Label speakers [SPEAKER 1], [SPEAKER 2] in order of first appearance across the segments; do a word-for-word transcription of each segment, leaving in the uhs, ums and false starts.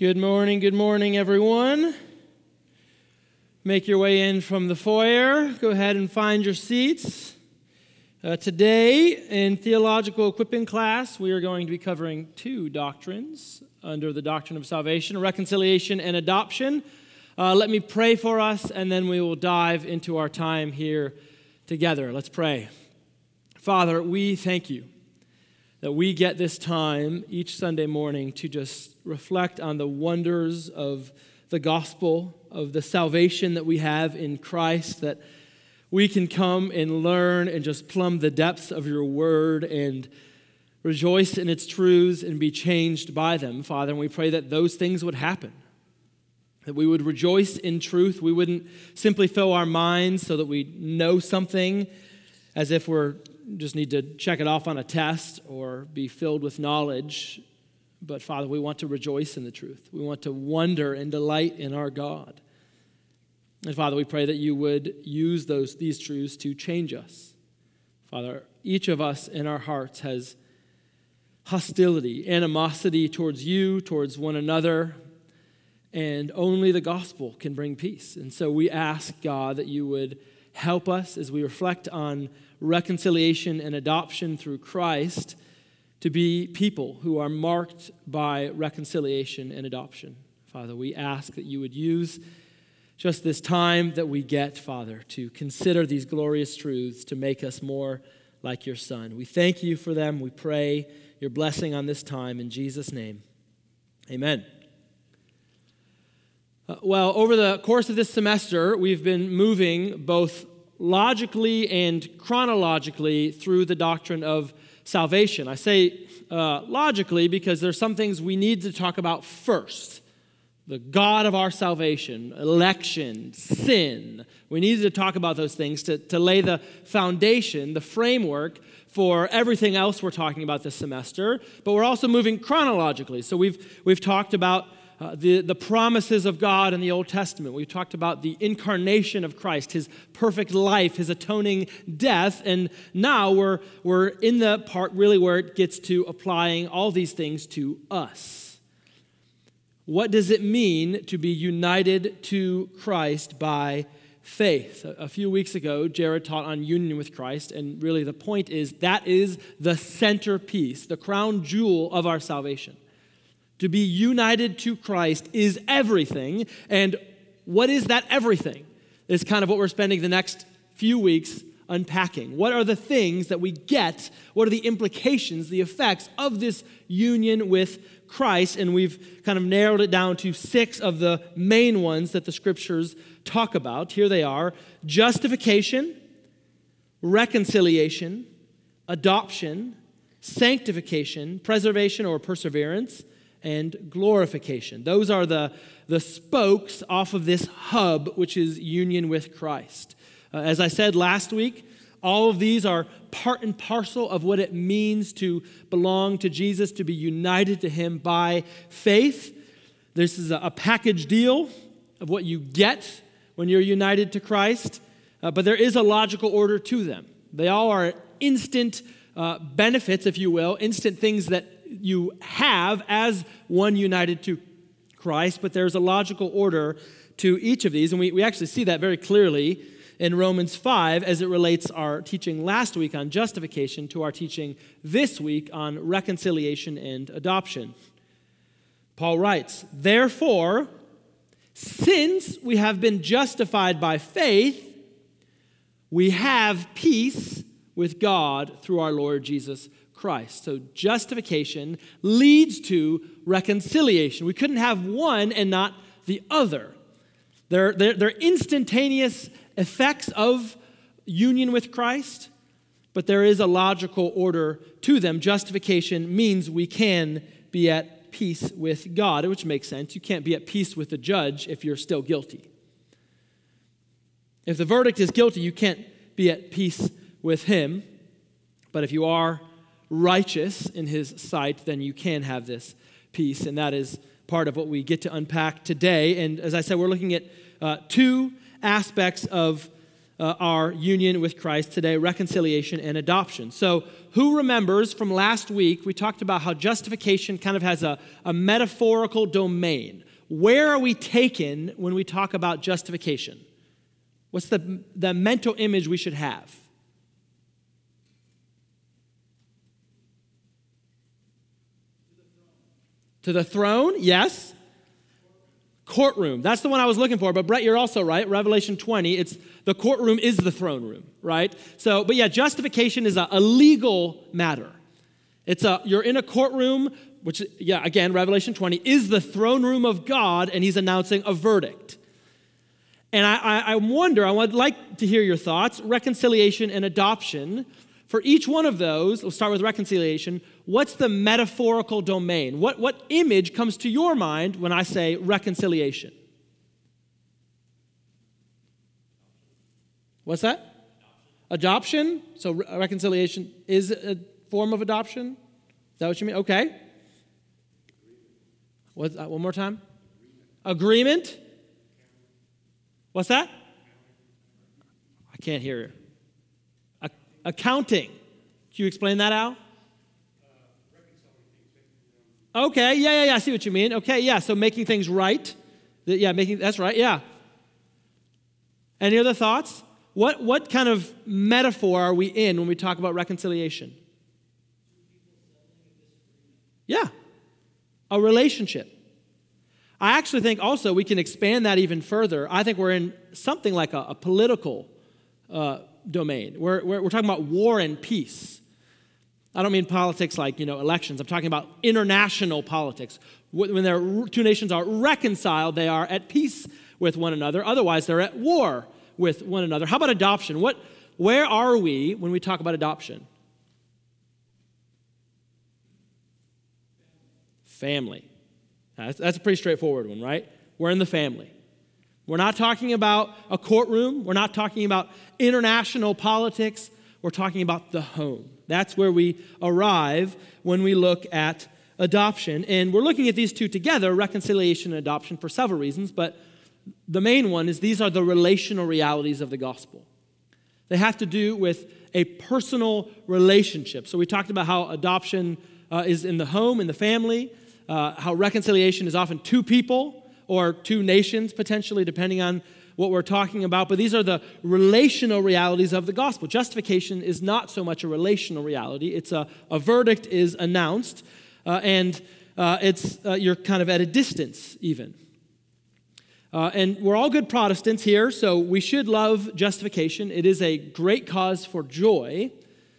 [SPEAKER 1] Good morning, good morning, everyone. Make your way in from the foyer. Go ahead and find your seats. Uh, today, in theological equipping class, we are going to be covering two doctrines under the doctrine of salvation, reconciliation and adoption. Uh, let me pray for us, and then we will dive into our time here together. Let's pray. Father, we thank you that we get this time each Sunday morning to just reflect on the wonders of the gospel, of the salvation that we have in Christ, that we can come and learn and just plumb the depths of your word and rejoice in its truths and be changed by them, Father. And we pray that those things would happen, that we would rejoice in truth. We wouldn't simply fill our minds so that we know something as if we're just need to check it off on a test or be filled with knowledge. But Father, we want to rejoice in the truth. We want to wonder and delight in our God. And Father, we pray that you would use those these truths to change us. Father, each of us in our hearts has hostility, animosity towards you, towards one another, and only the gospel can bring peace. And so we ask, God, that you would help us as we reflect on reconciliation and adoption through Christ to be people who are marked by reconciliation and adoption. Father, we ask that you would use just this time that we get, Father, to consider these glorious truths to make us more like your Son. We thank you for them. We pray your blessing on this time in Jesus' name. Amen. Uh, well, over the course of this semester, we've been moving both logically and chronologically through the doctrine of salvation. I say uh, logically because there's some things we need to talk about first. The God of our salvation, election, sin. We needed to talk about those things to, to lay the foundation, the framework for everything else we're talking about this semester. But we're also moving chronologically. So we've we've talked about Uh, the, the promises of God in the Old Testament. We've talked about the incarnation of Christ, his perfect life, his atoning death, and now we're, we're in the part really where it gets to applying all these things to us. What does it mean to be united to Christ by faith? A, a few weeks ago, Jared taught on union with Christ, and really the point is that is the centerpiece, the crown jewel of our salvation. To be united to Christ is everything. And what is that everything? Is kind of what we're spending the next few weeks unpacking. What are the things that we get? What are the implications, the effects of this union with Christ? And we've kind of narrowed it down to six of the main ones that the scriptures talk about. Here they are: justification, reconciliation, adoption, sanctification, preservation or perseverance, and glorification. Those are the, the spokes off of this hub, which is union with Christ. Uh, as I said last week, all of these are part and parcel of what it means to belong to Jesus, to be united to him by faith. This is a, a package deal of what you get when you're united to Christ, uh, but there is a logical order to them. They all are instant uh, benefits, if you will, instant things that you have as one united to Christ, but there's a logical order to each of these, and we, we actually see that very clearly in Romans five as it relates our teaching last week on justification to our teaching this week on reconciliation and adoption. Paul writes, "Therefore, since we have been justified by faith, we have peace with God through our Lord Jesus Christ." So justification leads to reconciliation. We couldn't have one and not the other. They're, they're, they're instantaneous effects of union with Christ, but there is a logical order to them. Justification means we can be at peace with God, which makes sense. You can't be at peace with the judge if you're still guilty. If the verdict is guilty, you can't be at peace with him. But if you are righteous in his sight, then you can have this peace, and that is part of what we get to unpack today. And as I said, we're looking at uh, two aspects of uh, our union with Christ today, reconciliation and adoption. So who remembers from last week, we talked about how justification kind of has a, a metaphorical domain. Where are we taken when we talk about justification? What's the, the mental image we should have? To the throne, yes. Courtroom, that's the one I was looking for, but Brett, you're also right. Revelation twenty, it's the courtroom is the throne room, right? So, but yeah, justification is a, a legal matter. It's a, you're in a courtroom, which, yeah, again, Revelation twenty is the throne room of God, and he's announcing a verdict. And I, I, I wonder, I would like to hear your thoughts, reconciliation and adoption. For each one of those, we'll start with reconciliation. What's the metaphorical domain? What, what image comes to your mind when I say reconciliation? What's that? Adoption. So re- reconciliation is a form of adoption? Is that what you mean? Okay. What, uh, one more time? Agreement. Agreement. What's that? I can't hear you. Accounting. Can you explain that, Al? Uh, okay, yeah, yeah, yeah, I see what you mean. Okay, yeah, so making things right. Yeah, making that's right, yeah. Any other thoughts? What, what kind of metaphor are we in when we talk about reconciliation? Yeah, a relationship. I actually think also we can expand that even further. I think we're in something like a, a political uh domain. We're, we're, we're talking about war and peace. I don't mean politics like, you know, elections. I'm talking about international politics. When there two nations are reconciled, they are at peace with one another. Otherwise, they're at war with one another. How about adoption? What, where are we when we talk about adoption? Family. That's, that's a pretty straightforward one, right? We're in the family. We're not talking about a courtroom. We're not talking about international politics. We're talking about the home. That's where we arrive when we look at adoption. And we're looking at these two together, reconciliation and adoption, for several reasons. But the main one is these are the relational realities of the gospel. They have to do with a personal relationship. So we talked about how adoption uh, is in the home, in the family, uh, how reconciliation is often two people, or two nations, potentially, depending on what we're talking about. But these are the relational realities of the gospel. Justification is not so much a relational reality. It's a, a verdict is announced, uh, and uh, it's uh, you're kind of at a distance, even. Uh, and we're all good Protestants here, so we should love justification. It is a great cause for joy.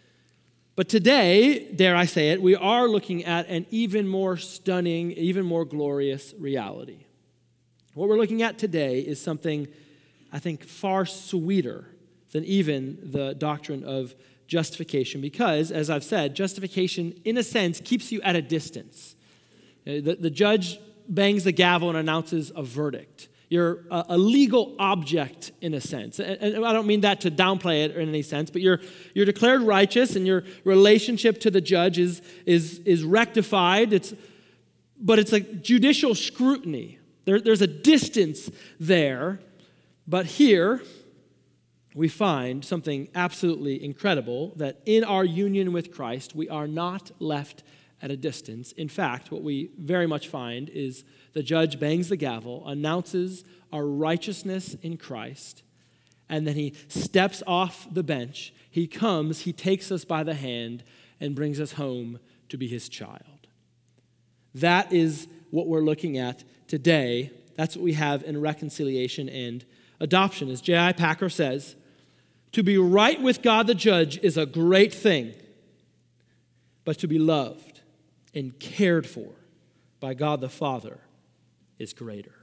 [SPEAKER 1] But today, dare I say it, we are looking at an even more stunning, even more glorious reality. What we're looking at today is something, I think, far sweeter than even the doctrine of justification because, as I've said, justification, in a sense, keeps you at a distance. The, the judge bangs the gavel and announces a verdict. You're a, a legal object, in a sense. And, and I don't mean that to downplay it in any sense, but you're, you're declared righteous and your relationship to the judge is, is, is rectified. It's, but it's a judicial scrutiny. There, there's a distance there, but here we find something absolutely incredible, that in our union with Christ, we are not left at a distance. In fact, what we very much find is the judge bangs the gavel, announces our righteousness in Christ, and then he steps off the bench. He comes, he takes us by the hand, and brings us home to be his child. That is what we're looking at today. That's what we have in reconciliation and adoption. As J I Packer says, to be right with God the judge is a great thing, but to be loved and cared for by God the Father is greater.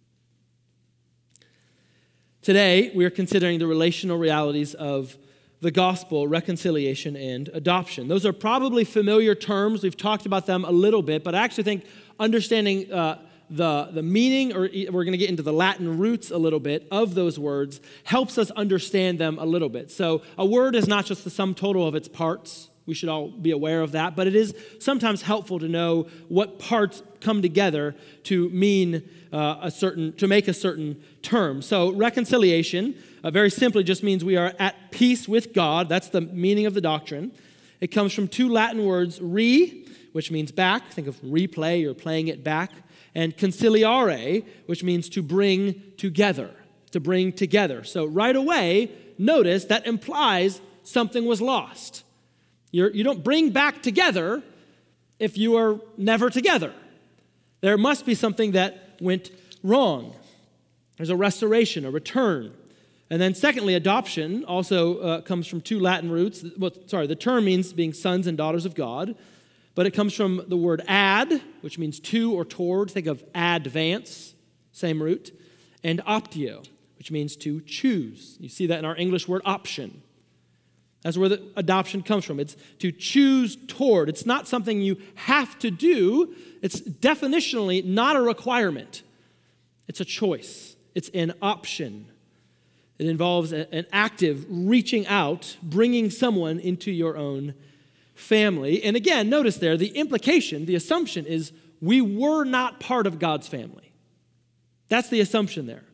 [SPEAKER 1] Today, we are considering the relational realities of the gospel, reconciliation, and adoption. Those are probably familiar terms. We've talked about them a little bit, but I actually think understanding uh, the, the meaning, or we're going to get into the Latin roots a little bit of those words, helps us understand them a little bit. So a word is not just the sum total of its parts. We should all be aware of that, but it is sometimes helpful to know what parts come together to mean uh, a certain, to make a certain term. So reconciliation uh, very simply just means we are at peace with God. That's the meaning of the doctrine. It comes from two Latin words, re, which means back. Think of replay or playing it back. And conciliare, which means to bring together, to bring together. So right away, notice that implies something was lost. You're, you don't bring back together if you are never together. There must be something that went wrong. There's a restoration, a return. And then secondly, adoption also uh, comes from two Latin roots. Well, sorry, the term means being sons and daughters of God, but it comes from the word ad, which means to or toward. Think of advance, same root, and optio, which means to choose. You see that in our English word option. That's where the adoption comes from. It's to choose toward. It's not something you have to do. It's definitionally not a requirement. It's a choice. It's an option. It involves an active reaching out, bringing someone into your own family. And again, notice there, the implication, the assumption is we were not part of God's family. That's the assumption there.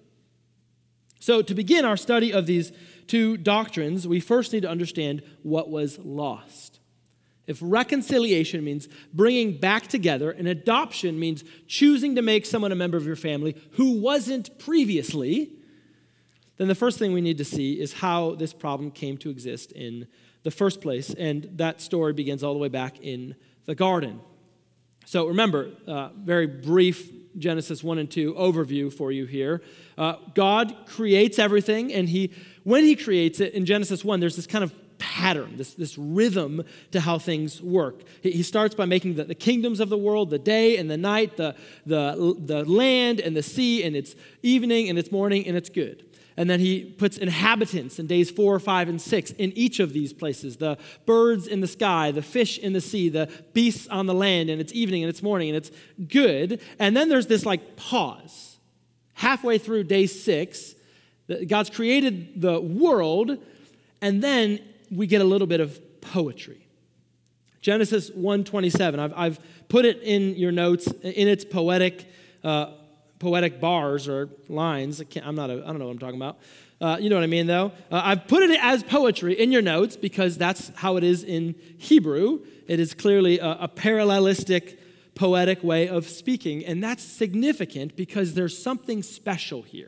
[SPEAKER 1] So to begin our study of these two doctrines, we first need to understand what was lost. If reconciliation means bringing back together, and adoption means choosing to make someone a member of your family who wasn't previously, then the first thing we need to see is how this problem came to exist in the first place. And that story begins all the way back in the garden. So remember, uh, very brief Genesis one and two overview for you here. Uh, God creates everything, and he, when he creates it, in Genesis one, there's this kind of pattern, this, this rhythm to how things work. He, he starts by making the, the kingdoms of the world, the day and the night, the, the, the land and the sea, and it's evening and it's morning and it's good. And then he puts inhabitants in days four, five, and six in each of these places. The birds in the sky, the fish in the sea, the beasts on the land, and it's evening and it's morning and it's good. And then there's this like pause. Halfway through day six, God's created the world, and then we get a little bit of poetry. Genesis one twenty-seven, I've, I've put it in your notes in its poetic uh poetic bars or lines. I can't, I'm not a, I don't know what I'm talking about. Uh, you know what I mean, though? Uh, I've put it as poetry in your notes because that's how it is in Hebrew. It is clearly a, a parallelistic, poetic way of speaking, and that's significant because there's something special here.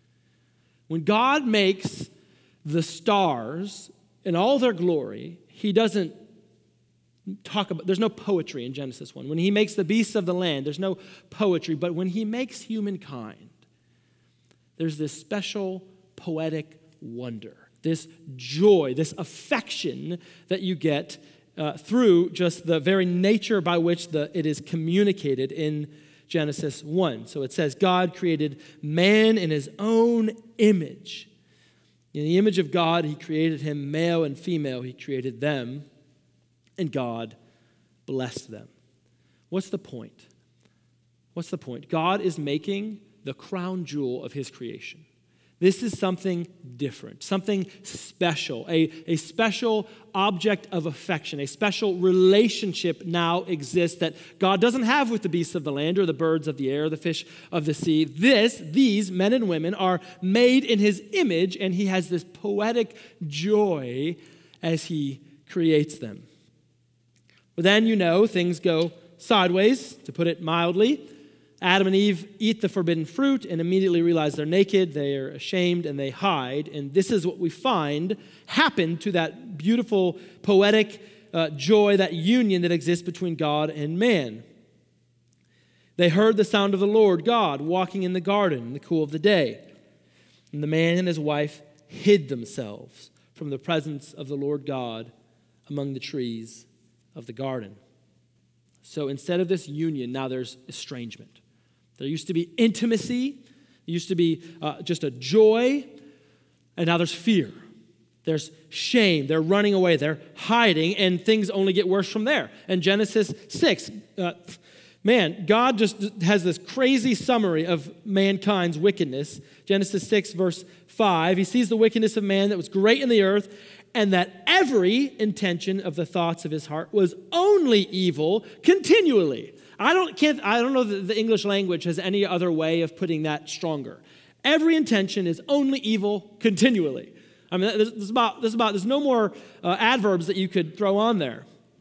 [SPEAKER 1] When God makes the stars in all their glory, he doesn't talk about, there's no poetry in Genesis one. When he makes the beasts of the land, there's no poetry. But when he makes humankind, there's this special poetic wonder, this joy, this affection that you get uh, through just the very nature by which the, it is communicated in Genesis one. So it says, God created man in his own image. In the image of God, he created him, male and female, he created them. And God blessed them. What's the point? What's the point? God is making the crown jewel of his creation. This is something different, something special, a, a special object of affection, a special relationship now exists that God doesn't have with the beasts of the land or the birds of the air, or the fish of the sea. This, these men and women are made in his image, and he has this poetic joy as he creates them. But then, you know, things go sideways, to put it mildly. Adam and Eve eat the forbidden fruit and immediately realize they're naked, they are ashamed, and they hide. And this is what we find happened to that beautiful, poetic uh, joy, that union that exists between God and man. They heard the sound of the Lord God walking in the garden in the cool of the day. And the man and his wife hid themselves from the presence of the Lord God among the trees of the garden. So instead of this union, now there's estrangement. There used to be intimacy. There used to be uh, just a joy. And now there's fear. There's shame. They're running away. They're hiding. And things only get worse from there. And Genesis six, uh, man, God just has this crazy summary of mankind's wickedness. Genesis six, verse five. He sees the wickedness of man that was great in the earth, and that every intention of the thoughts of his heart was only evil continually. I don't can't I don't know that the English language has any other way of putting that stronger. Every intention is only evil continually. I mean, this is about this is about there's no more uh, adverbs that you could throw on there.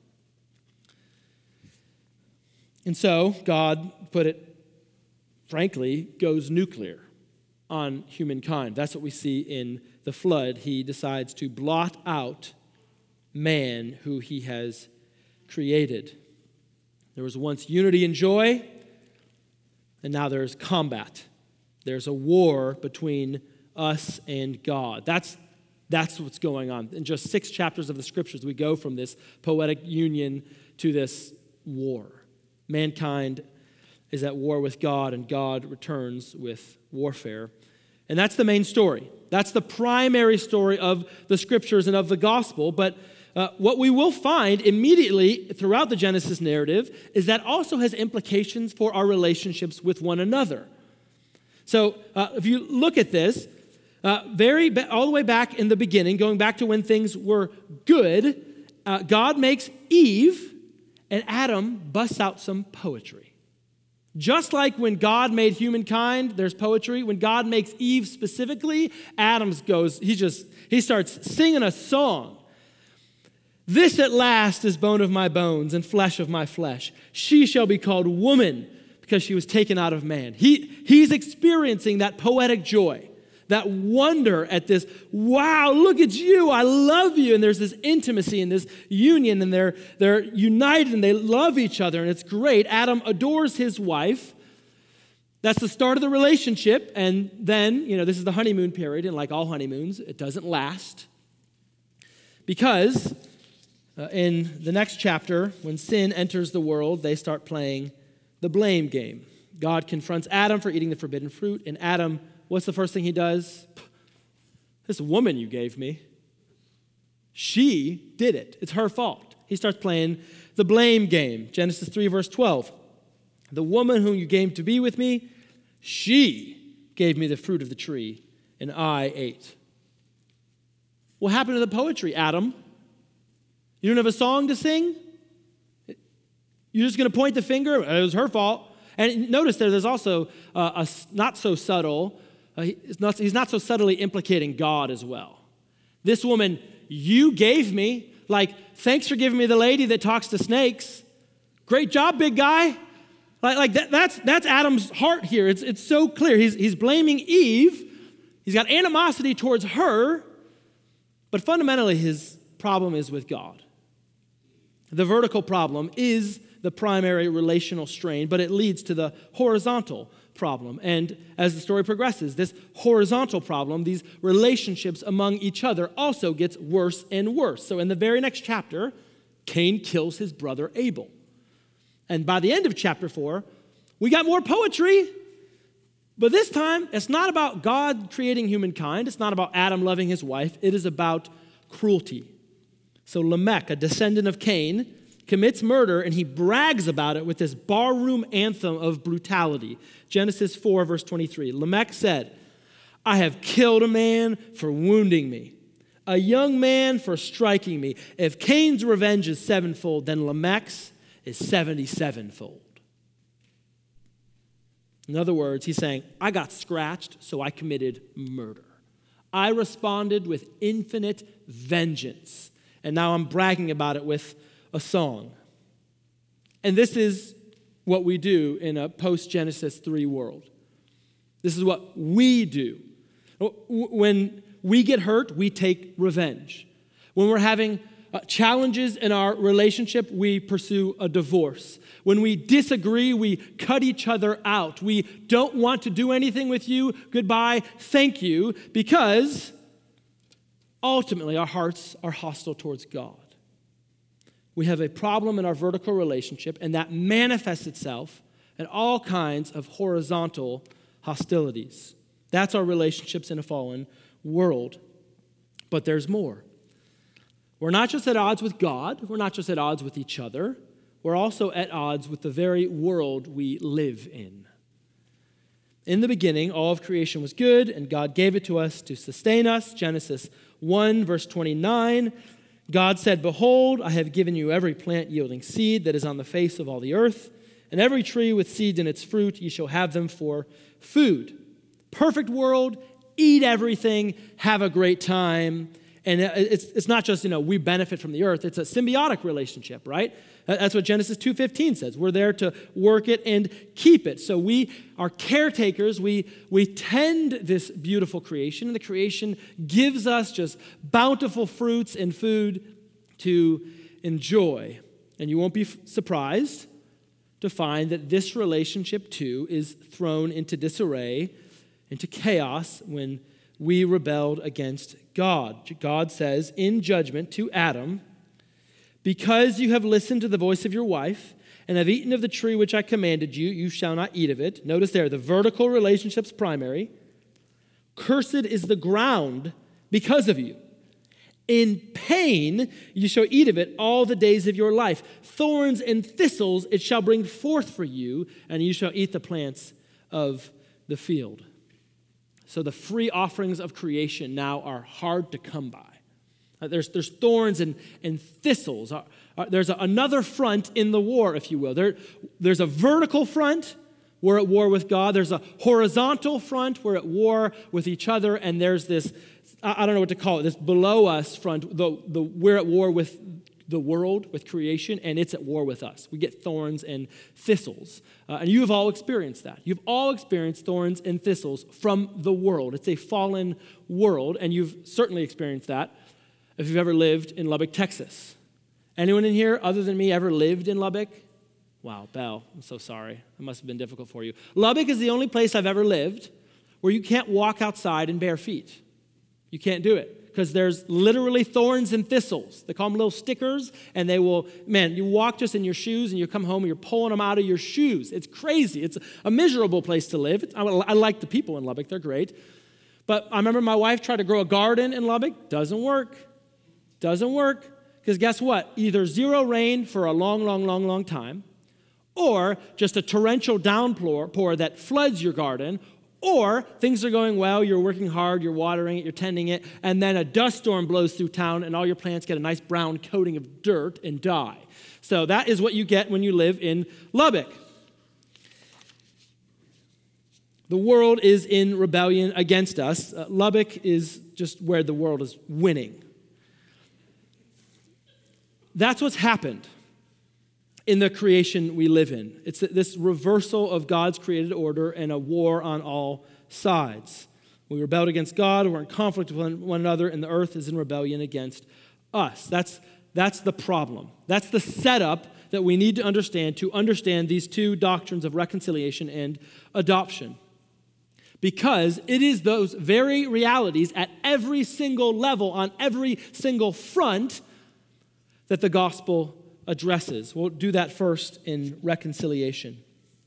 [SPEAKER 1] And so God put it, frankly, goes nuclear on humankind. That's what we see in the flood. He decides to blot out man who he has created. There was once unity and joy, and now there's combat. There's a war between us and God. That's, that's what's going on. In just six chapters of the scriptures, we go from this poetic union to this war. Mankind is at war with God, and God returns with warfare. And that's the main story. That's the primary story of the scriptures and of the gospel. But uh, what we will find immediately throughout the Genesis narrative is that also has implications for our relationships with one another. So uh, if you look at this, uh, very ba- all the way back in the beginning, going back to when things were good, uh, God makes Eve, and Adam busts out some poetry. Just like when God made humankind, there's poetry. When God makes Eve specifically, Adam's goes, he just, he starts singing a song. This at last is bone of my bones and flesh of my flesh. She shall be called woman because she was taken out of man. He, he's experiencing that poetic joy, that wonder at this, wow, look at you, I love you. And there's this intimacy and this union, and they're, they're united and they love each other, and it's great. Adam adores his wife. That's the start of the relationship. And then, you know, this is the honeymoon period, and like all honeymoons, it doesn't last. Because uh, in the next chapter, when sin enters the world, they start playing the blame game. God confronts Adam for eating the forbidden fruit, and Adam, what's the first thing he does? This woman you gave me, she did it. It's her fault. He starts playing the blame game. Genesis three, verse twelve. The woman whom you gave to be with me, she gave me the fruit of the tree, and I ate. What happened to the poetry, Adam? You don't have a song to sing? You're just going to point the finger? It was her fault. And notice there, there's also uh, a not so subtle, uh, he's, not, he's not so subtly implicating God as well. This woman, you gave me, like, thanks for giving me the lady that talks to snakes. Great job, big guy. Like, like that, that's that's Adam's heart here. It's, it's so clear. He's, he's blaming Eve. He's got animosity towards her. But fundamentally, his problem is with God. The vertical problem is the primary relational strain, but it leads to the horizontal problem. And as the story progresses, this horizontal problem, these relationships among each other, also gets worse and worse. So in the very next chapter, Cain kills his brother Abel. And by the end of chapter four, we got more poetry. But this time, it's not about God creating humankind. It's not about Adam loving his wife. It is about cruelty. So Lamech, a descendant of Cain, commits murder, and he brags about it with this barroom anthem of brutality. Genesis four, verse twenty-three. Lamech said, I have killed a man for wounding me, a young man for striking me. If Cain's revenge is sevenfold, then Lamech's is seventy-sevenfold. In other words, he's saying, I got scratched, so I committed murder. I responded with infinite vengeance, and now I'm bragging about it with a song. And this is what we do in a post-Genesis three world. This is what we do. When we get hurt, we take revenge. When we're having uh, challenges in our relationship, we pursue a divorce. When we disagree, we cut each other out. We don't want to do anything with you. Goodbye, thank you, because ultimately our hearts are hostile towards God. We have a problem in our vertical relationship, and that manifests itself in all kinds of horizontal hostilities. That's our relationships in a fallen world. But there's more. We're not just at odds with God. We're not just at odds with each other. We're also at odds with the very world we live in. In the beginning, all of creation was good, and God gave it to us to sustain us. Genesis one, verse twenty-nine, God said, "Behold, I have given you every plant yielding seed that is on the face of all the earth, and every tree with seeds in its fruit, ye shall have them for food." Perfect world, eat everything, have a great time. And it's, it's not just, you know, we benefit from the earth. It's a symbiotic relationship, right? That's what Genesis two fifteen says. We're there to work it and keep it. So we are caretakers. We, we tend this beautiful creation, and the creation gives us just bountiful fruits and food to enjoy. And you won't be f- surprised to find that this relationship, too, is thrown into disarray, into chaos when we rebelled against God. God says in judgment to Adam, "Because you have listened to the voice of your wife and have eaten of the tree which I commanded you, you shall not eat of it." Notice there, the vertical relationship's primary. "Cursed is the ground because of you. In pain you shall eat of it all the days of your life. Thorns and thistles it shall bring forth for you, and you shall eat the plants of the field." So the free offerings of creation now are hard to come by. Uh, there's, there's thorns and, and thistles. Uh, uh, there's a, another front in the war, if you will. There, there's a vertical front. We're at war with God. There's a horizontal front. We're at war with each other. And there's this, I, I don't know what to call it, this below us front. The, the, we're at war with the world, with creation, and it's at war with us. We get thorns and thistles. Uh, and you have all experienced that. You've all experienced thorns and thistles from the world. It's a fallen world, and you've certainly experienced that if you've ever lived in Lubbock, Texas. Anyone in here other than me ever lived in Lubbock? Wow, Belle, I'm so sorry. It must have been difficult for you. Lubbock is the only place I've ever lived where you can't walk outside in bare feet. You can't do it because there's literally thorns and thistles. They call them little stickers, and they will, man, you walk just in your shoes, and you come home, and you're pulling them out of your shoes. It's crazy. It's a miserable place to live. I, I like the people in Lubbock. They're great. But I remember my wife tried to grow a garden in Lubbock. Doesn't work. Doesn't work. Because guess what? Either zero rain for a long, long, long, long time, or just a torrential downpour pour that floods your garden, or things are going well, you're working hard, you're watering it, you're tending it, and then a dust storm blows through town and all your plants get a nice brown coating of dirt and die. So that is what you get when you live in Lubbock. The world is in rebellion against us. Uh, Lubbock is just where the world is winning. That's what's happened in the creation we live in. It's this reversal of God's created order and a war on all sides. We rebelled against God, we're in conflict with one another, and the earth is in rebellion against us. That's, that's the problem. That's the setup that we need to understand to understand these two doctrines of reconciliation and adoption. Because it is those very realities at every single level, on every single front, that the gospel addresses. We'll do that first in reconciliation.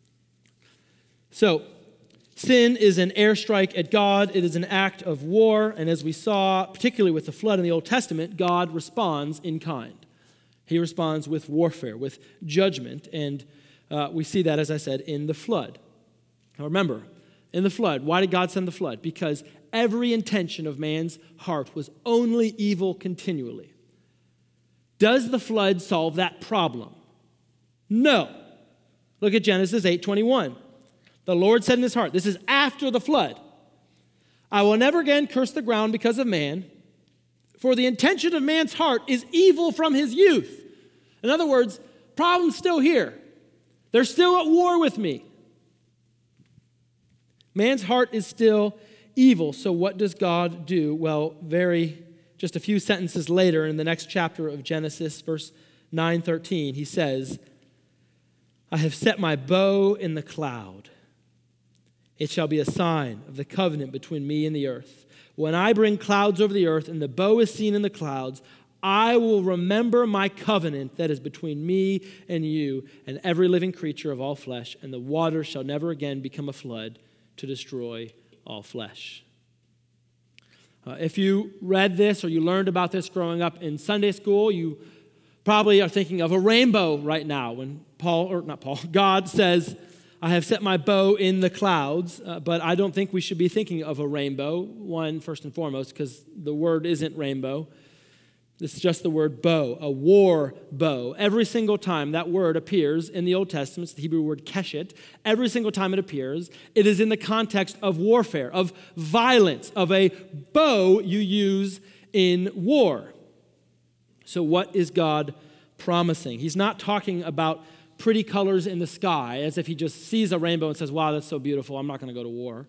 [SPEAKER 1] So, sin is an airstrike at God. It is an act of war. And as we saw, particularly with the flood in the Old Testament, God responds in kind. He responds with warfare, with judgment. And uh, we see that, as I said, in the flood. Now remember, in the flood, why did God send the flood? Because every intention of man's heart was only evil continually. Does the flood solve that problem? No. Look at Genesis eight twenty-one. The Lord said in his heart, this is after the flood, "I will never again curse the ground because of man, for the intention of man's heart is evil from his youth." In other words, problem's still here. They're still at war with me. Man's heart is still evil. So what does God do? Well, very Just a few sentences later in the next chapter of Genesis, verse nine thirteen, he says, "I have set my bow in the cloud. It shall be a sign of the covenant between me and the earth. When I bring clouds over the earth and the bow is seen in the clouds, I will remember my covenant that is between me and you and every living creature of all flesh, and the waters shall never again become a flood to destroy all flesh." Uh, if you read this or you learned about this growing up in Sunday school, you probably are thinking of a rainbow right now when Paul, or not Paul, God says, I have set my bow in the clouds, uh, but I don't think we should be thinking of a rainbow, one, first and foremost, because the word isn't rainbow. This is just the word bow, a war bow. Every single time that word appears in the Old Testament, it's the Hebrew word keshet, every single time it appears, it is in the context of warfare, of violence, of a bow you use in war. So what is God promising? He's not talking about pretty colors in the sky as if he just sees a rainbow and says, wow, that's so beautiful, I'm not going to go to war.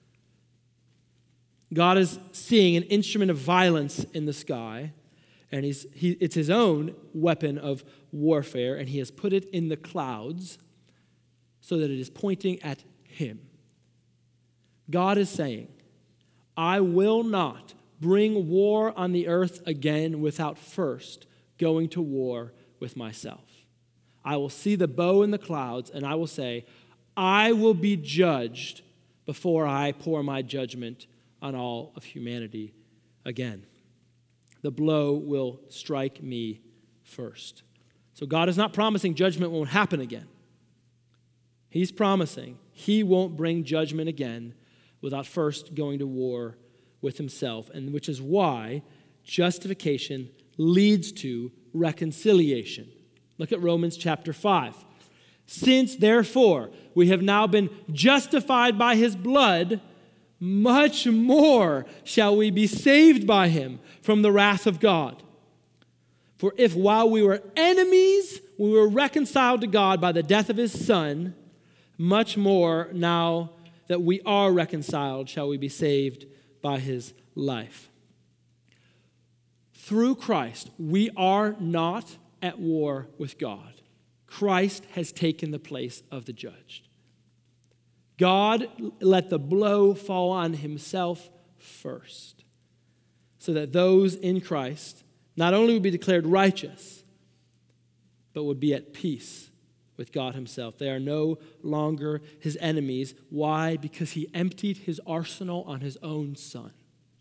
[SPEAKER 1] God is seeing an instrument of violence in the sky, and he's, he, it's his own weapon of warfare, and he has put it in the clouds so that it is pointing at him. God is saying, I will not bring war on the earth again without first going to war with myself. I will see the bow in the clouds, and I will say, I will be judged before I pour my judgment on all of humanity again. The blow will strike me first. So God is not promising judgment won't happen again. He's promising he won't bring judgment again without first going to war with himself, and which is why justification leads to reconciliation. Look at Romans chapter five. Since, therefore, we have now been justified by his blood, much more shall we be saved by him from the wrath of God. For if while we were enemies, we were reconciled to God by the death of his Son, much more now that we are reconciled shall we be saved by his life. Through Christ, we are not at war with God. Christ has taken the place of the judge. God let the blow fall on himself first, so that those in Christ not only would be declared righteous, but would be at peace with God himself. They are no longer his enemies. Why? Because he emptied his arsenal on his own Son.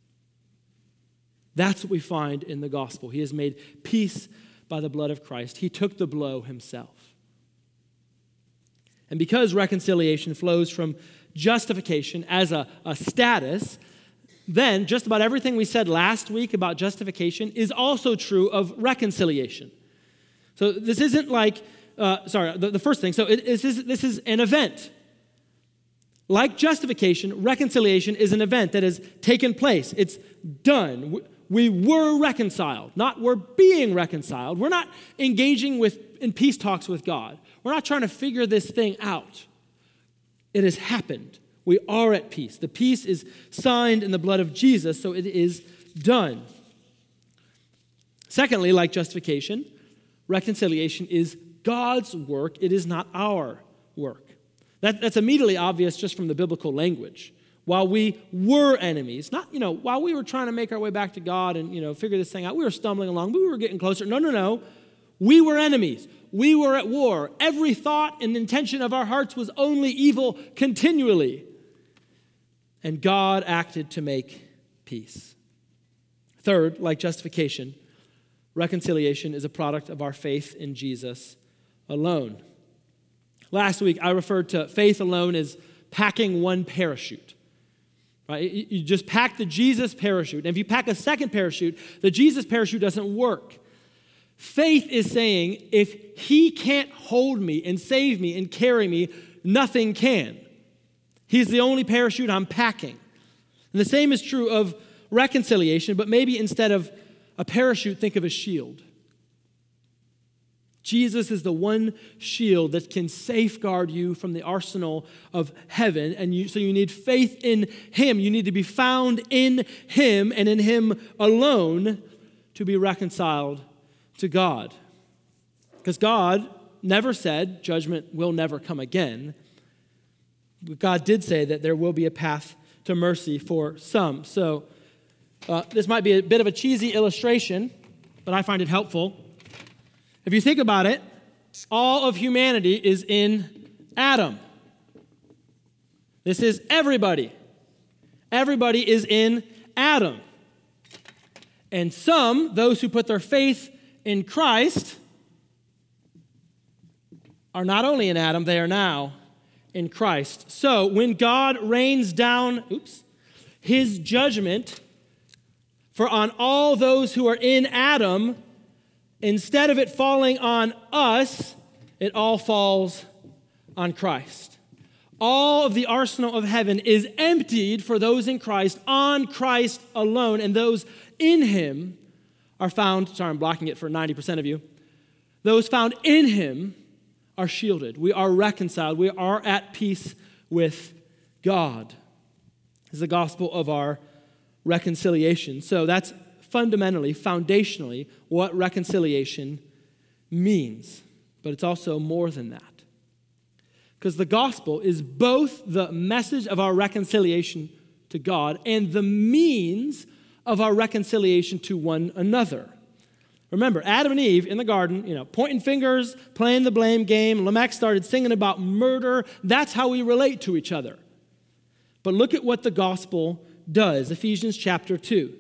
[SPEAKER 1] That's what we find in the gospel. He has made peace by the blood of Christ. He took the blow himself. And because reconciliation flows from justification as a, a status, then just about everything we said last week about justification is also true of reconciliation. So this isn't like, uh, sorry, the, the first thing, so it, this, is, this is an event. Like justification, reconciliation is an event that has taken place. It's done. We, we were reconciled, not we're being reconciled. We're not engaging with in peace talks with God. We're not trying to figure this thing out. It has happened. We are at peace. The peace is signed in the blood of Jesus, so it is done. Secondly, like justification, reconciliation is God's work. It is not our work. That, that's immediately obvious just from the biblical language. While we were enemies, not, you know, while we were trying to make our way back to God and, you know, figure this thing out, we were stumbling along, but we were getting closer. No, no, no. We were enemies. We were at war. Every thought and intention of our hearts was only evil continually. And God acted to make peace. Third, like justification, reconciliation is a product of our faith in Jesus alone. Last week, I referred to faith alone as packing one parachute. Right? You just pack the Jesus parachute. And if you pack a second parachute, the Jesus parachute doesn't work. Faith is saying, if he can't hold me and save me and carry me, nothing can. He's the only parachute I'm packing. And the same is true of reconciliation, but maybe instead of a parachute, think of a shield. Jesus is the one shield that can safeguard you from the arsenal of heaven, and you, so you need faith in him. You need to be found in him and in him alone to be reconciled to God. Because God never said judgment will never come again. But God did say that there will be a path to mercy for some. So uh, this might be a bit of a cheesy illustration, but I find it helpful. If you think about it, all of humanity is in Adam. This is everybody. Everybody is in Adam. And some, those who put their faith in Christ, are not only in Adam, they are now in Christ. So when God rains down, oops, his judgment for on all those who are in Adam, instead of it falling on us, it all falls on Christ. All of the arsenal of heaven is emptied for those in Christ, on Christ alone, and those in him are found, sorry, I'm blocking it for ninety percent of you. Those found in him are shielded. We are reconciled. We are at peace with God. This is the gospel of our reconciliation. So that's fundamentally, foundationally, what reconciliation means. But it's also more than that. Because the gospel is both the message of our reconciliation to God and the means of our reconciliation to one another. Remember, Adam and Eve in the garden, you know, pointing fingers, playing the blame game. Lamech started singing about murder. That's how we relate to each other. But look at what the gospel does. Ephesians chapter two.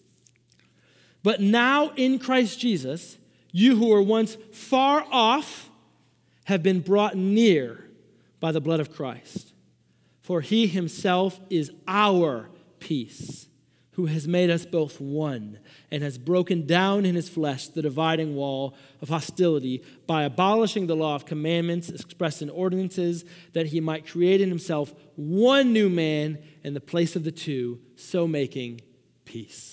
[SPEAKER 1] But now in Christ Jesus, you who were once far off have been brought near by the blood of Christ. For he himself is our peace, who has made us both one and has broken down in his flesh the dividing wall of hostility by abolishing the law of commandments expressed in ordinances, that he might create in himself one new man in the place of the two, so making peace.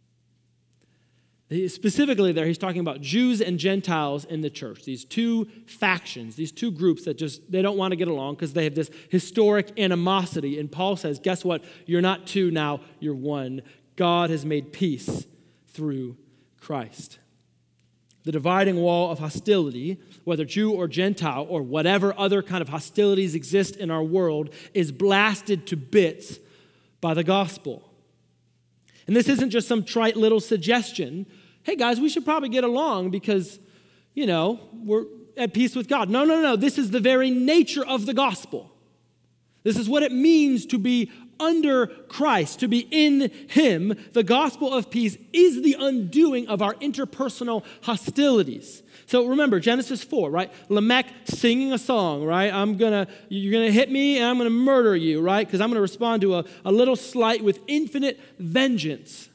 [SPEAKER 1] Specifically there, he's talking about Jews and Gentiles in the church, these two factions, these two groups that just, they don't want to get along because they have this historic animosity. And Paul says, guess what? You're not two now, you're one. God has made peace through Christ. The dividing wall of hostility, whether Jew or Gentile or whatever other kind of hostilities exist in our world, is blasted to bits by the gospel. And this isn't just some trite little suggestion. Hey, guys, we should probably get along because, you know, we're at peace with God. No, no, no. This is the very nature of the gospel. This is what it means to be under Christ, to be in him. The gospel of peace is the undoing of our interpersonal hostilities. So remember, Genesis four, right? Lamech singing a song, right? I'm gonna, you're gonna hit me and I'm gonna murder you, right? Because I'm gonna respond to a, a little slight with infinite vengeance.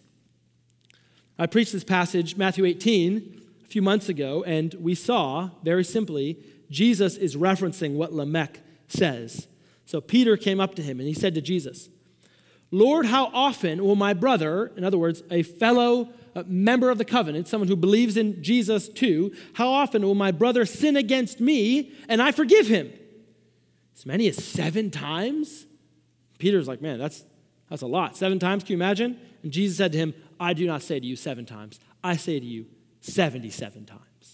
[SPEAKER 1] I preached this passage, Matthew eighteen, a few months ago, and we saw, very simply, Jesus is referencing what Lamech says. So Peter came up to him and he said to Jesus, Lord, how often will my brother, in other words, a fellow a member of the covenant, someone who believes in Jesus too, how often will my brother sin against me and I forgive him? As many as seven times? Peter's like, man, that's that's a lot. Seven times, can you imagine? And Jesus said to him, I do not say to you seven times. I say to you seventy-seven times.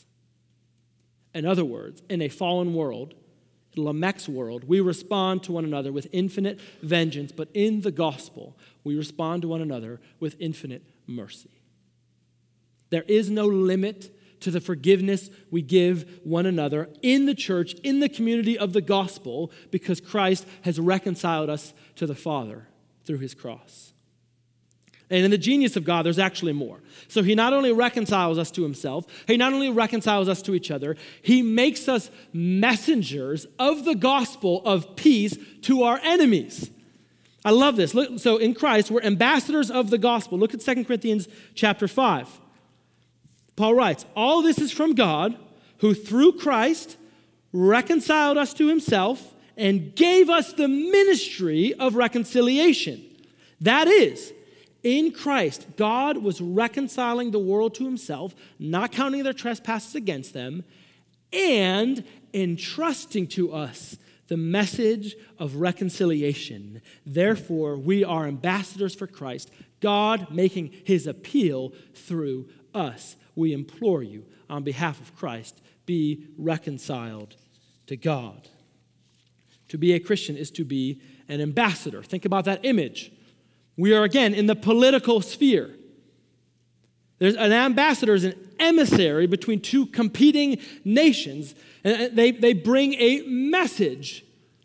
[SPEAKER 1] In other words, in a fallen world, Lamech's world, we respond to one another with infinite vengeance, but in the gospel, we respond to one another with infinite mercy. There is no limit to the forgiveness we give one another in the church, in the community of the gospel, because Christ has reconciled us to the Father through his cross. And in the genius of God, there's actually more. So he not only reconciles us to himself, he not only reconciles us to each other, he makes us messengers of the gospel of peace to our enemies. I love this. Look, so in Christ, we're ambassadors of the gospel. Look at Second Corinthians chapter five. Paul writes, all this is from God, who through Christ reconciled us to himself and gave us the ministry of reconciliation. That is, in Christ, God was reconciling the world to himself, not counting their trespasses against them, and entrusting to us the message of reconciliation. Therefore, we are ambassadors for Christ, God making his appeal through us. We implore you, on behalf of Christ, be reconciled to God. To be a Christian is to be an ambassador. Think about that image. We are, again, in the political sphere. There's an ambassador is an emissary between two competing nations, and they, they bring a message.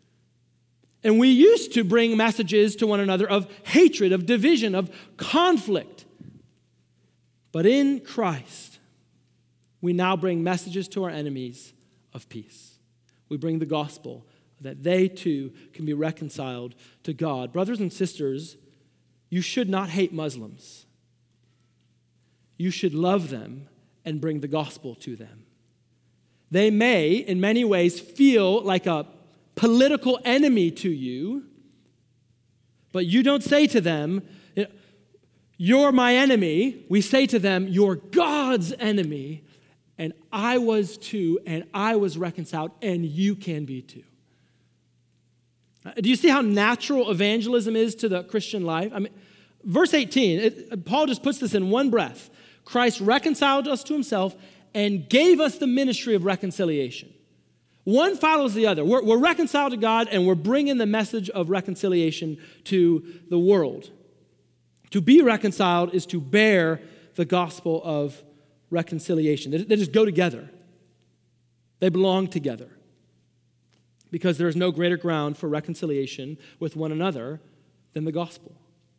[SPEAKER 1] And we used to bring messages to one another of hatred, of division, of conflict. But in Christ, we now bring messages to our enemies of peace. We bring the gospel, that they too can be reconciled to God. Brothers and sisters, you should not hate Muslims. You should love them and bring the gospel to them. They may, in many ways, feel like a political enemy to you, but you don't say to them, "You're my enemy." We say to them, "You're God's enemy, and I was too, and I was reconciled, and you can be too." Do you see how natural evangelism is to the Christian life? I mean, verse eighteen, it, Paul just puts this in one breath. Christ reconciled us to himself and gave us the ministry of reconciliation. One follows the other. We're, we're reconciled to God, and we're bringing the message of reconciliation to the world. To be reconciled is to bear the gospel of reconciliation. They, they just go together. They belong together. Because there is no greater ground for reconciliation with one another than the gospel.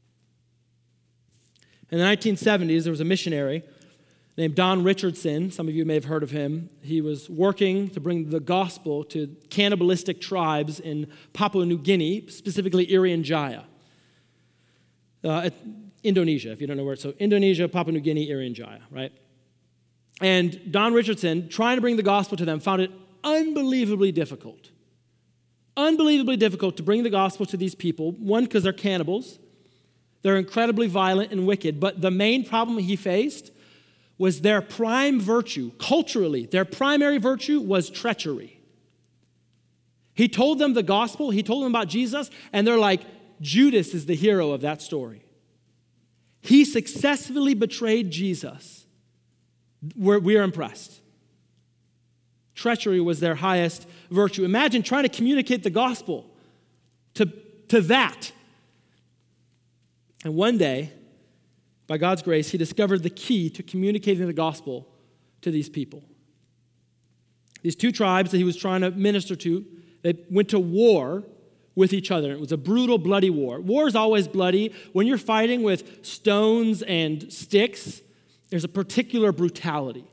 [SPEAKER 1] In the nineteen seventies, there was a missionary named Don Richardson. Some of you may have heard of him. He was working to bring the gospel to cannibalistic tribes in Papua New Guinea, specifically Irian Jaya. Uh, Indonesia, if you don't know where it's. So Indonesia, Papua New Guinea, Irian Jaya, right? And Don Richardson, trying to bring the gospel to them, found it unbelievably difficult. Unbelievably difficult to bring the gospel to these people. One, because they're cannibals. They're incredibly violent and wicked. But the main problem he faced was their prime virtue. Culturally, their primary virtue was treachery. He told them the gospel. He told them about Jesus. And they're like, Judas is the hero of that story. He successfully betrayed Jesus. We're, we're impressed. Treachery was their highest virtue. Imagine trying to communicate the gospel to, to that. And one day, by God's grace, he discovered the key to communicating the gospel to these people. These two tribes that he was trying to minister to, they went to war with each other. It was a brutal, bloody war. War is always bloody. When you're fighting with stones and sticks, there's a particular brutality.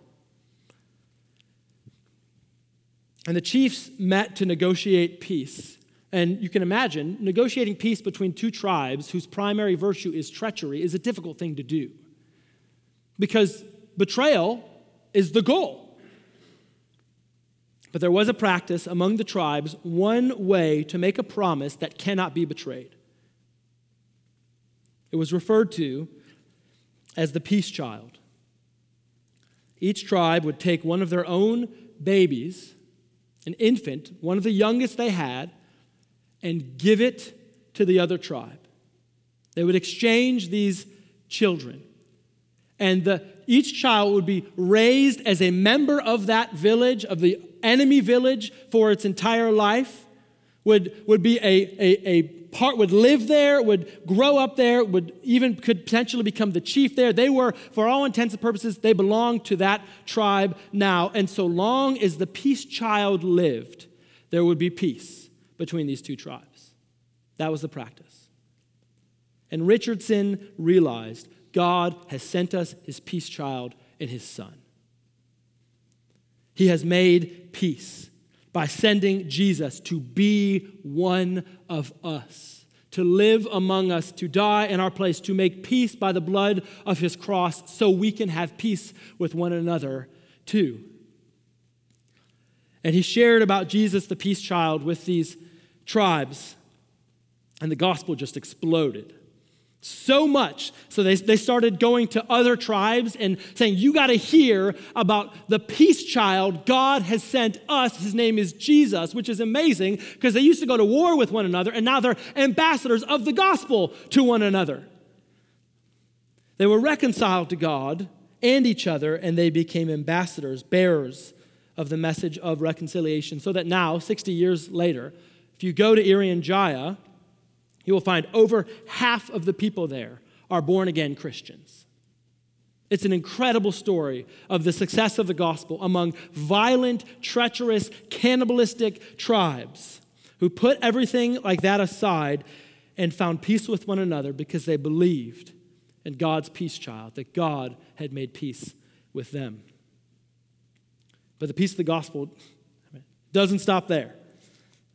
[SPEAKER 1] And the chiefs met to negotiate peace. And you can imagine, negotiating peace between two tribes whose primary virtue is treachery is a difficult thing to do. Because betrayal is the goal. But there was a practice among the tribes, one way to make a promise that cannot be betrayed. It was referred to as the peace child. Each tribe would take one of their own babies, an infant, one of the youngest they had, and give it to the other tribe. They would exchange these children. And the, each child would be raised as a member of that village, of the enemy village, for its entire life, would, would be a, a, a part, would live there, would grow up there, would even could potentially become the chief there. They were, for all intents and purposes, they belonged to that tribe now. And so long as the peace child lived, there would be peace between these two tribes. That was the practice. And Richardson realized God has sent us his peace child in his son. He has made peace by sending Jesus to be one of us, to live among us, to die in our place, to make peace by the blood of his cross so we can have peace with one another too. And he shared about Jesus, the peace child, with these tribes, and the gospel just exploded. So much, so they, they started going to other tribes and saying, you got to hear about the peace child God has sent us. His name is Jesus, which is amazing because they used to go to war with one another, and now they're ambassadors of the gospel to one another. They were reconciled to God and each other, and they became ambassadors, bearers of the message of reconciliation, so that now, sixty years later, if you go to Irian Jaya, you will find over half of the people there are born-again Christians. It's an incredible story of the success of the gospel among violent, treacherous, cannibalistic tribes who put everything like that aside and found peace with one another because they believed in God's peace child, that God had made peace with them. But the peace of the gospel doesn't stop there.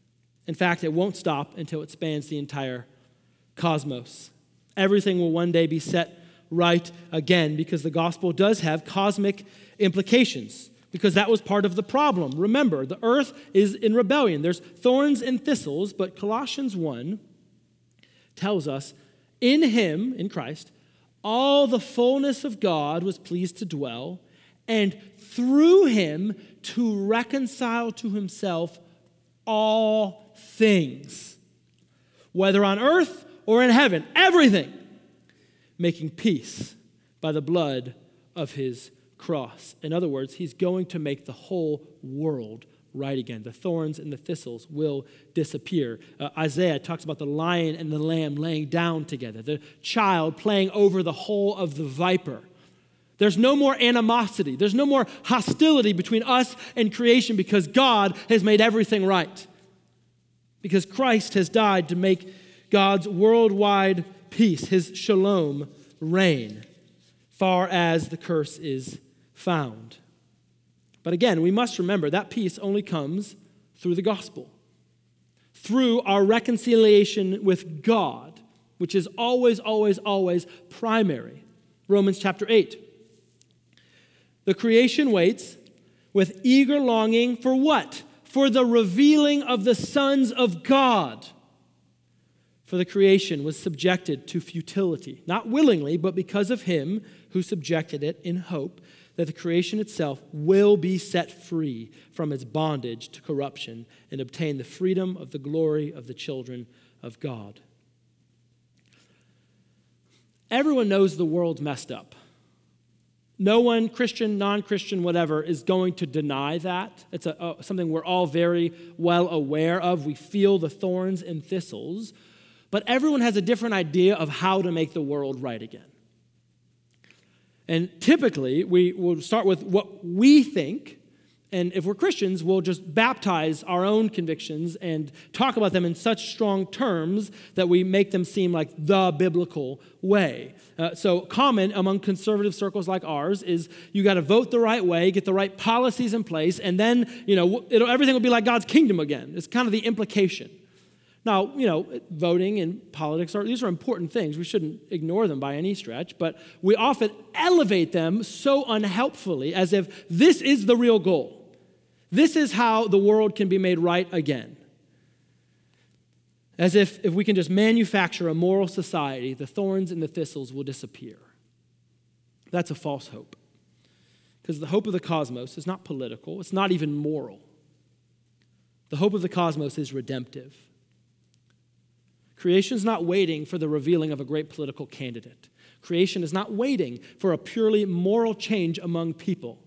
[SPEAKER 1] In fact, it won't stop until it spans the entire cosmos. Everything will one day be set right again because the gospel does have cosmic implications, because that was part of the problem. Remember, the earth is in rebellion. There's thorns and thistles, but Colossians one tells us, in him, in Christ, all the fullness of God was pleased to dwell, and through him to reconcile to himself all things, whether on earth or in heaven, everything, making peace by the blood of his cross. In other words, he's going to make the whole world right again. The thorns and the thistles will disappear. Uh, Isaiah talks about the lion and the lamb laying down together, the child playing over the hole of the viper. There's no more animosity. There's no more hostility between us and creation because God has made everything right. Because Christ has died to make God's worldwide peace, his shalom, reign, far as the curse is found. But again, we must remember that peace only comes through the gospel, through our reconciliation with God, which is always, always, always primary. Romans chapter eight. The creation waits with eager longing for what? For the revealing of the sons of God. For the creation was subjected to futility, not willingly, but because of him who subjected it, in hope that the creation itself will be set free from its bondage to corruption and obtain the freedom of the glory of the children of God. Everyone knows the world's messed up. No one, Christian, non-Christian, whatever, is going to deny that. It's a, uh, something we're all very well aware of. We feel the thorns and thistles. But everyone has a different idea of how to make the world right again. And typically, we will start with what we think, and if we're Christians, we'll just baptize our own convictions and talk about them in such strong terms that we make them seem like the biblical way. Uh, so common among conservative circles like ours is you got to vote the right way, get the right policies in place, and then, you know, it'll, everything will be like God's kingdom again. It's kind of the implication. Now, you know, voting and politics, are these are important things. We shouldn't ignore them by any stretch, but we often elevate them so unhelpfully as if this is the real goal. This is how the world can be made right again. As if if we can just manufacture a moral society, the thorns and the thistles will disappear. That's a false hope. Because the hope of the cosmos is not political. It's not even moral. The hope of the cosmos is redemptive. Creation is not waiting for the revealing of a great political candidate. Creation is not waiting for a purely moral change among people.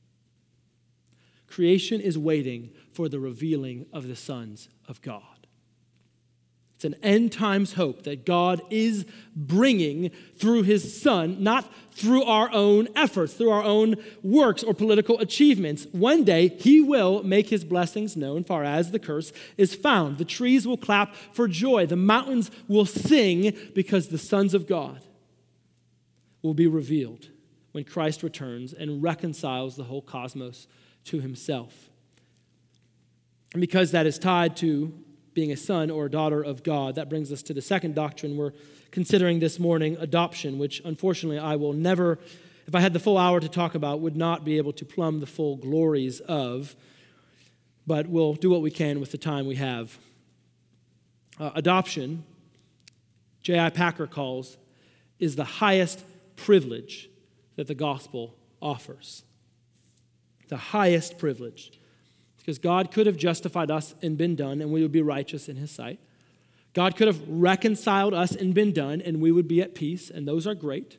[SPEAKER 1] Creation is waiting for the revealing of the sons of God. It's an end times hope that God is bringing through his Son, not through our own efforts, through our own works or political achievements. One day, he will make his blessings known far as the curse is found. The trees will clap for joy. The mountains will sing because the sons of God will be revealed when Christ returns and reconciles the whole cosmos to himself. And because that is tied to being a son or a daughter of God, that brings us to the second doctrine we're considering this morning, adoption, which unfortunately I will never, if I had the full hour to talk about, would not be able to plumb the full glories of, but we'll do what we can with the time we have. Uh, adoption, J I Packer calls, is the highest privilege that the gospel offers. The highest privilege. Because God could have justified us and been done, and we would be righteous in his sight. God could have reconciled us and been done, and we would be at peace, and those are great.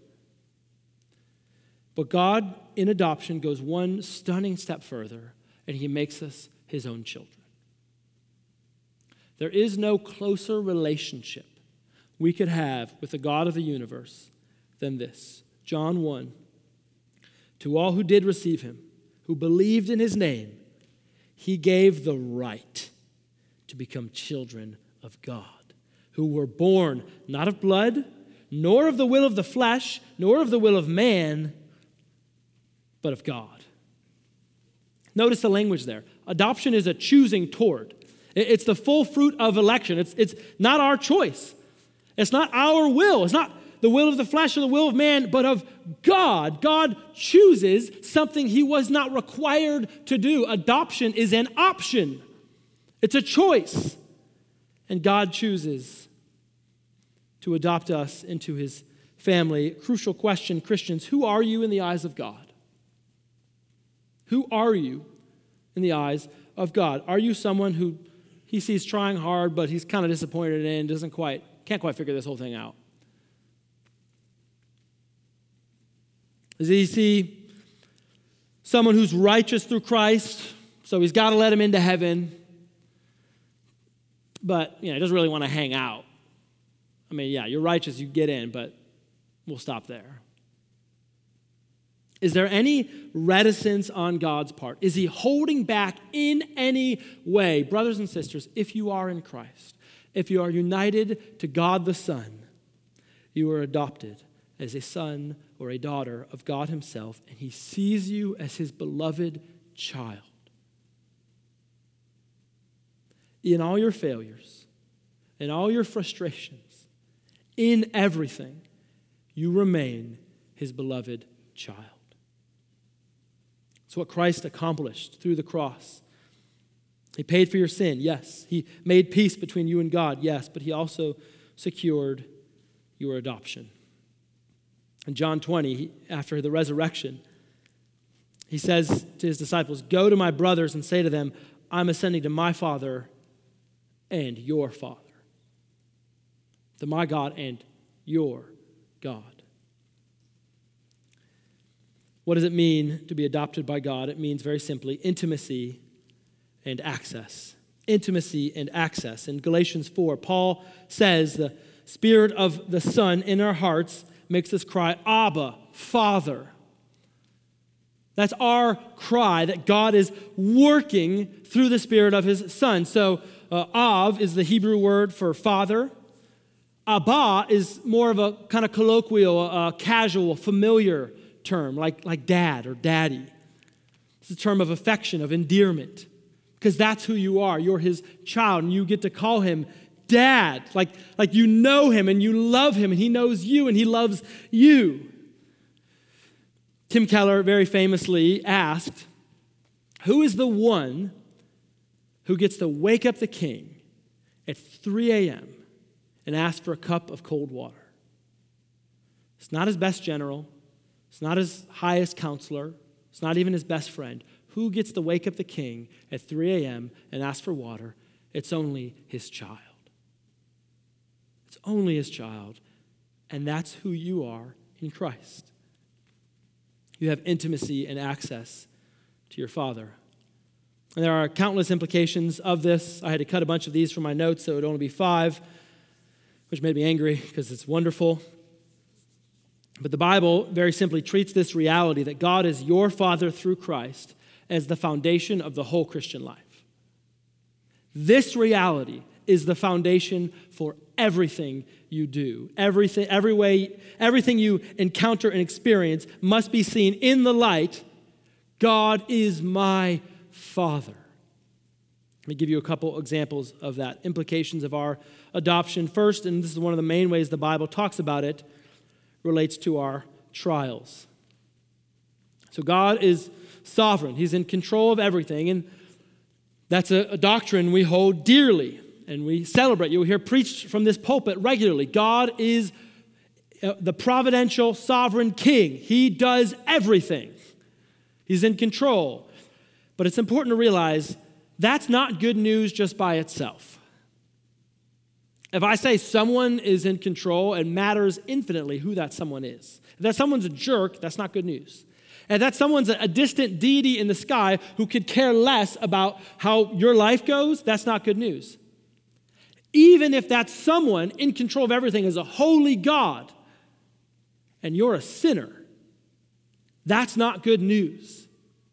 [SPEAKER 1] But God, in adoption, goes one stunning step further, and he makes us his own children. There is no closer relationship we could have with the God of the universe than this. John one, to all who did receive him, who believed in his name, he gave the right to become children of God, who were born not of blood, nor of the will of the flesh, nor of the will of man, but of God. Notice the language there. Adoption is a choosing toward. It's the full fruit of election. It's, it's not our choice. It's not our will. It's not the will of the flesh or the will of man, but of God. God chooses something he was not required to do. Adoption is an option. It's a choice. And God chooses to adopt us into his family. Crucial question, Christians, who are you in the eyes of God? Who are you in the eyes of God? Are you someone who he sees trying hard, but he's kind of disappointed in, doesn't quite, can't quite figure this whole thing out? Does he see someone who's righteous through Christ, so he's got to let him into heaven, but you know, he doesn't really want to hang out? I mean, yeah, you're righteous, you get in, but we'll stop there. Is there any reticence on God's part? Is he holding back in any way? Brothers and sisters, if you are in Christ, if you are united to God the Son, you are adopted as a son or a daughter of God himself, and he sees you as his beloved child. In all your failures, in all your frustrations, in everything, you remain his beloved child. It's what Christ accomplished through the cross. He paid for your sin, yes. He made peace between you and God, yes, but he also secured your adoption. In John twenty, after the resurrection, he says to his disciples, "Go to my brothers and say to them, I'm ascending to my Father and your Father, to my God and your God." What does it mean to be adopted by God? It means very simply intimacy and access. Intimacy and access. In Galatians four, Paul says the Spirit of the Son in our hearts makes us cry, Abba, Father. That's our cry that God is working through the Spirit of his Son. So uh, Av is the Hebrew word for father. Abba is more of a kind of colloquial, uh, casual, familiar term, like, like dad or daddy. It's a term of affection, of endearment, because that's who you are. You're his child, and you get to call him dad, like, like you know him and you love him, and he knows you and he loves you. Tim Keller very famously asked, who is the one who gets to wake up the king at three a.m. and ask for a cup of cold water? It's not his best general. It's not his highest counselor. It's not even his best friend. Who gets to wake up the king at three a.m. and ask for water? It's only his child. It's only his child. And that's who you are in Christ. You have intimacy and access to your Father. And there are countless implications of this. I had to cut a bunch of these from my notes, so it would only be five, which made me angry because it's wonderful. But the Bible very simply treats this reality that God is your Father through Christ as the foundation of the whole Christian life. This reality is the foundation for everything you do. Everything, every way, everything you encounter and experience must be seen in the light, God is my Father. Let me give you a couple examples of that, implications of our adoption. First, and this is one of the main ways the Bible talks about it, relates to our trials. So God is sovereign. He's in control of everything, and that's a, a doctrine we hold dearly, and we celebrate. You'll hear preached from this pulpit regularly. God is the providential, sovereign king. He does everything. He's in control. But it's important to realize that's not good news just by itself. If I say someone is in control, it matters infinitely who that someone is. If that someone's a jerk, that's not good news. If that someone's a distant deity in the sky who could care less about how your life goes, that's not good news. Even if that someone in control of everything is a holy God and you're a sinner, that's not good news.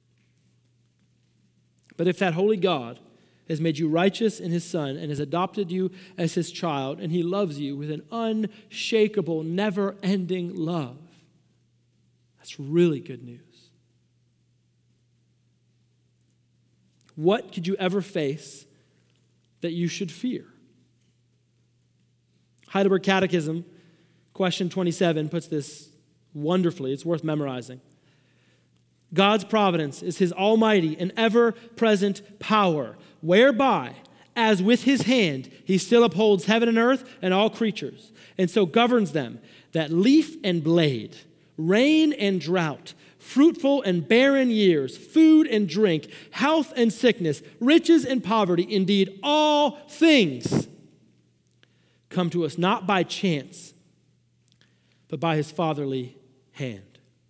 [SPEAKER 1] But if that holy God has made you righteous in his Son and has adopted you as his child, and he loves you with an unshakable, never-ending love, that's really good news. What could you ever face that you should fear. Heidelberg Catechism, question twenty-seven, puts this wonderfully. It's worth memorizing. God's providence is his almighty and ever-present power, whereby, as with his hand, he still upholds heaven and earth and all creatures, and so governs them, that leaf and blade, rain and drought, fruitful and barren years, food and drink, health and sickness, riches and poverty, indeed all things come to us not by chance, but by his fatherly hand.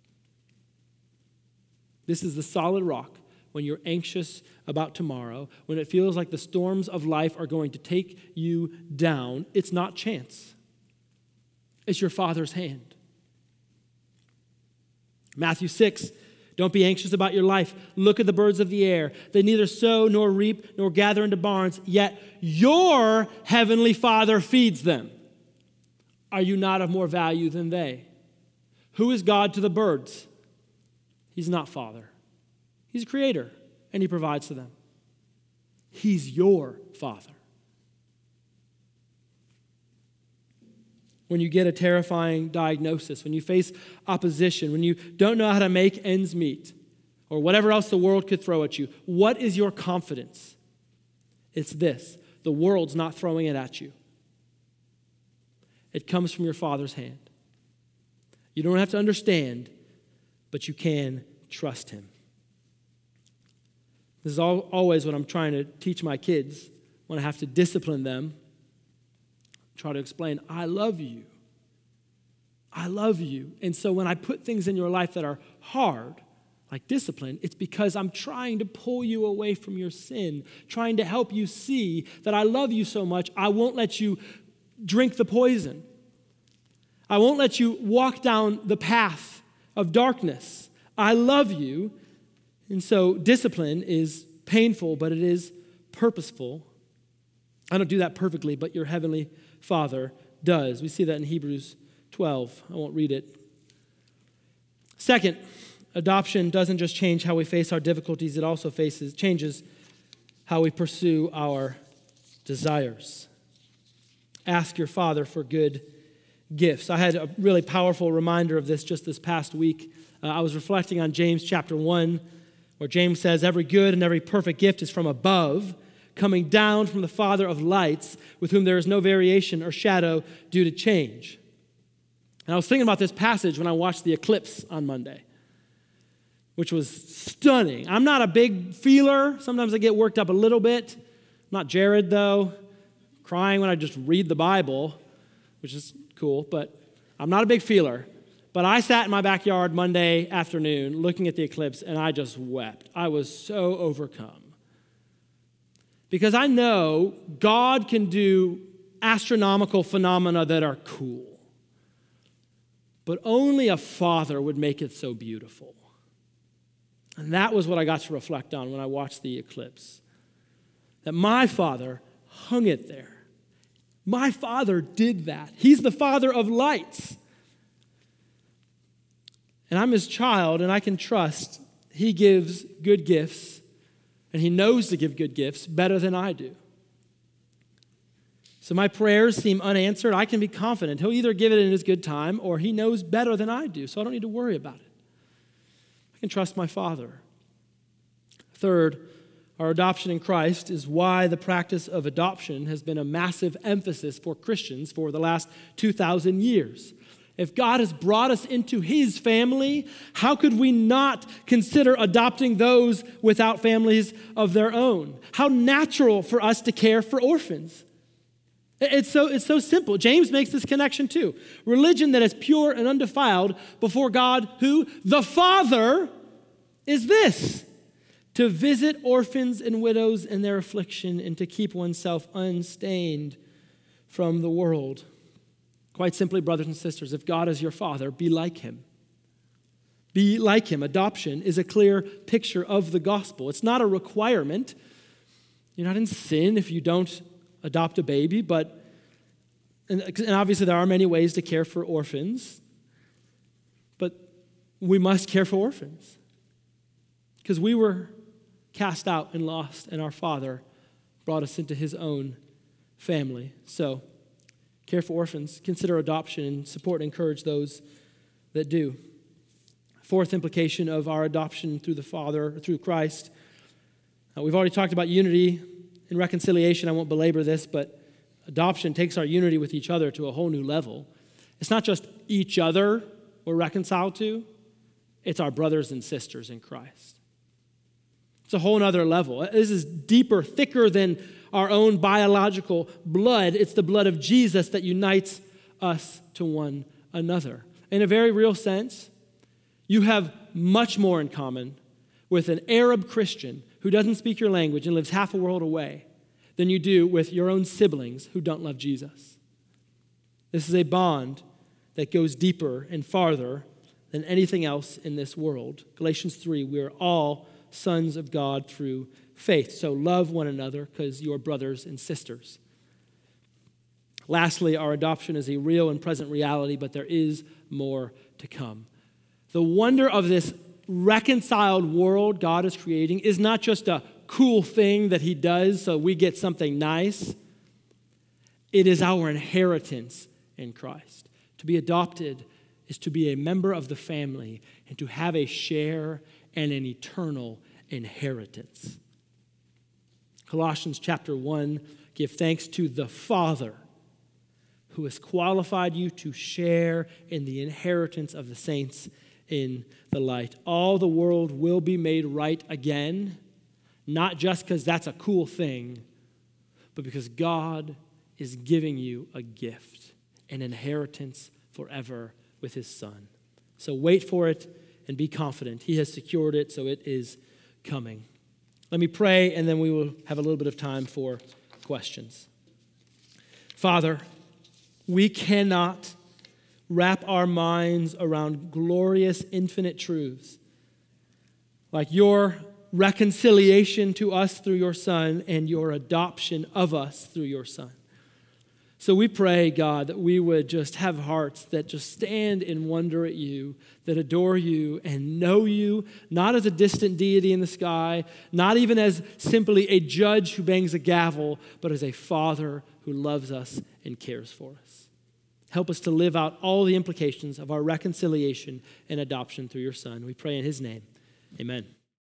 [SPEAKER 1] This is the solid rock when you're anxious about tomorrow, when it feels like the storms of life are going to take you down. It's not chance. It's your Father's hand. Matthew six, don't be anxious about your life. Look at the birds of the air. They neither sow nor reap nor gather into barns, yet your heavenly Father feeds them. Are you not of more value than they? Who is God to the birds? He's not Father. He's a creator, and he provides to them. He's your Father. When you get a terrifying diagnosis, when you face opposition, when you don't know how to make ends meet, or whatever else the world could throw at you, what is your confidence? It's this: the world's not throwing it at you. It comes from your Father's hand. You don't have to understand, but you can trust him. This is all, always what I'm trying to teach my kids when I have to discipline them. Try to explain, I love you. I love you. And so when I put things in your life that are hard, like discipline, it's because I'm trying to pull you away from your sin, trying to help you see that I love you so much, I won't let you drink the poison. I won't let you walk down the path of darkness. I love you. And so discipline is painful, but it is purposeful. I don't do that perfectly, but your heavenly Father does. We see that in Hebrews twelve. I won't read it. Second, adoption doesn't just change how we face our difficulties, it also faces changes how we pursue our desires. Ask your Father for good gifts. I had a really powerful reminder of this just this past week. Uh, I was reflecting on James chapter one, where James says, every good and every perfect gift is from above, coming down from the Father of lights, with whom there is no variation or shadow due to change. And I was thinking about this passage when I watched the eclipse on Monday, which was stunning. I'm not a big feeler. Sometimes I get worked up a little bit. I'm not Jared, though, crying when I just read the Bible, which is cool, but I'm not a big feeler. But I sat in my backyard Monday afternoon looking at the eclipse, and I just wept. I was so overcome. Because I know God can do astronomical phenomena that are cool. But only a father would make it so beautiful. And that was what I got to reflect on when I watched the eclipse. That my Father hung it there. My Father did that. He's the Father of lights. And I'm his child, and I can trust he gives good gifts, and he knows to give good gifts better than I do. So my prayers seem unanswered. I can be confident he'll either give it in his good time, or he knows better than I do, so I don't need to worry about it. I can trust my Father. Third, our adoption in Christ is why the practice of adoption has been a massive emphasis for Christians for the last two thousand years. If God has brought us into his family, how could we not consider adopting those without families of their own? How natural for us to care for orphans. It's so, it's so simple. James makes this connection too. Religion that is pure and undefiled before God, who? The Father, is this: to visit orphans and widows in their affliction and to keep oneself unstained from the world. Quite simply, brothers and sisters, if God is your Father, be like him. Be like him. Adoption is a clear picture of the gospel. It's not a requirement. You're not in sin if you don't adopt a baby, but, and, and obviously there are many ways to care for orphans, but we must care for orphans because we were cast out and lost, and our Father brought us into his own family. So, care for orphans, consider adoption, and support and encourage those that do. Fourth implication of our adoption through the Father, through Christ. Uh, we've already talked about unity and reconciliation. I won't belabor this, but adoption takes our unity with each other to a whole new level. It's not just each other we're reconciled to, it's our brothers and sisters in Christ. It's a whole other level. This is deeper, thicker than our own biological blood. It's the blood of Jesus that unites us to one another. In a very real sense, you have much more in common with an Arab Christian who doesn't speak your language and lives half a world away than you do with your own siblings who don't love Jesus. This is a bond that goes deeper and farther than anything else in this world. Galatians three, we are all sons of God through faith. So love one another because you're brothers and sisters. Lastly, our adoption is a real and present reality, but there is more to come. The wonder of this reconciled world God is creating is not just a cool thing that he does so we get something nice. It is our inheritance in Christ. To be adopted is to be a member of the family and to have a share and an eternal inheritance. Colossians chapter one, give thanks to the Father who has qualified you to share in the inheritance of the saints in the light. All the world will be made right again, not just because that's a cool thing, but because God is giving you a gift, an inheritance forever with his Son. So wait for it and be confident. He has secured it, so it is coming. Let me pray, and then we will have a little bit of time for questions. Father, we cannot wrap our minds around glorious, infinite truths like your reconciliation to us through your Son and your adoption of us through your Son. So we pray, God, that we would just have hearts that just stand in wonder at you, that adore you and know you, not as a distant deity in the sky, not even as simply a judge who bangs a gavel, but as a Father who loves us and cares for us. Help us to live out all the implications of our reconciliation and adoption through your Son. We pray in his name. Amen.